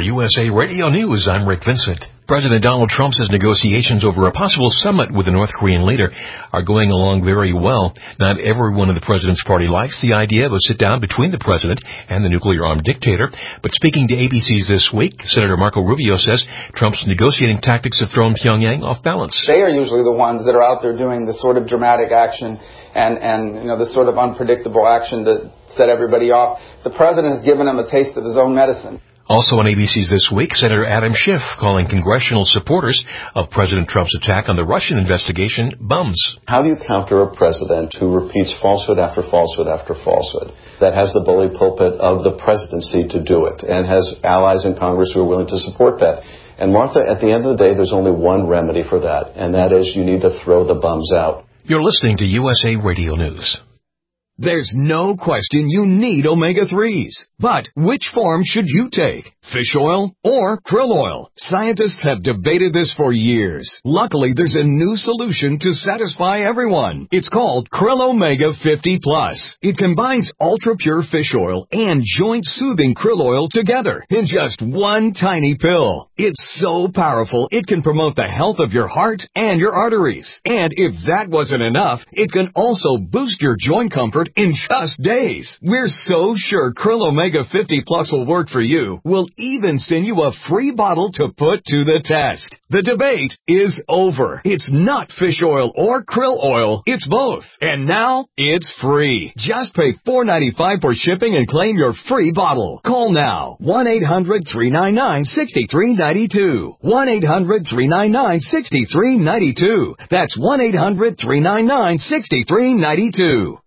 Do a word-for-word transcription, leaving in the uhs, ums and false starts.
For U S A Radio News, I'm Rick Vincent. President Donald Trump says negotiations over a possible summit with the North Korean leader are going along very well. Not everyone in the president's party likes the idea of a sit-down between the president and the nuclear-armed dictator. But speaking to A B C's This Week, Senator Marco Rubio says Trump's negotiating tactics have thrown Pyongyang off balance. They are usually the ones that are out there doing the sort of dramatic action and, and you know, the sort of unpredictable action to set everybody off. The president has given them a taste of his own medicine. Also on A B C's This Week, Senator Adam Schiff calling congressional supporters of President Trump's attack on the Russian investigation bums. How do you counter a president who repeats falsehood after falsehood after falsehood, that has the bully pulpit of the presidency to do it, and has allies in Congress who are willing to support that? And Martha, at the end of the day, there's only one remedy for that, and that is you need to throw the bums out. You're listening to U S A Radio News. There's no question you need omega threes. But which form should you take? Fish oil or krill oil? Scientists have debated this for years. Luckily, there's a new solution to satisfy everyone. It's called Krill Omega fifty plus. It combines ultra-pure fish oil and joint-soothing krill oil together in just one tiny pill. It's so powerful, it can promote the health of your heart and your arteries. And if that wasn't enough, it can also boost your joint comfort in just days. We're so sure Krill Omega fifty plus will work for you, we'll even send you a free bottle to put to the test. The debate is over. It's not fish oil or krill oil, it's both. And now, it's free. Just pay four dollars and ninety-five cents for shipping and claim your free bottle. Call now. one eight hundred three nine nine six three nine two. one eight hundred three nine nine six three nine two. That's one eight hundred three nine nine six three nine two.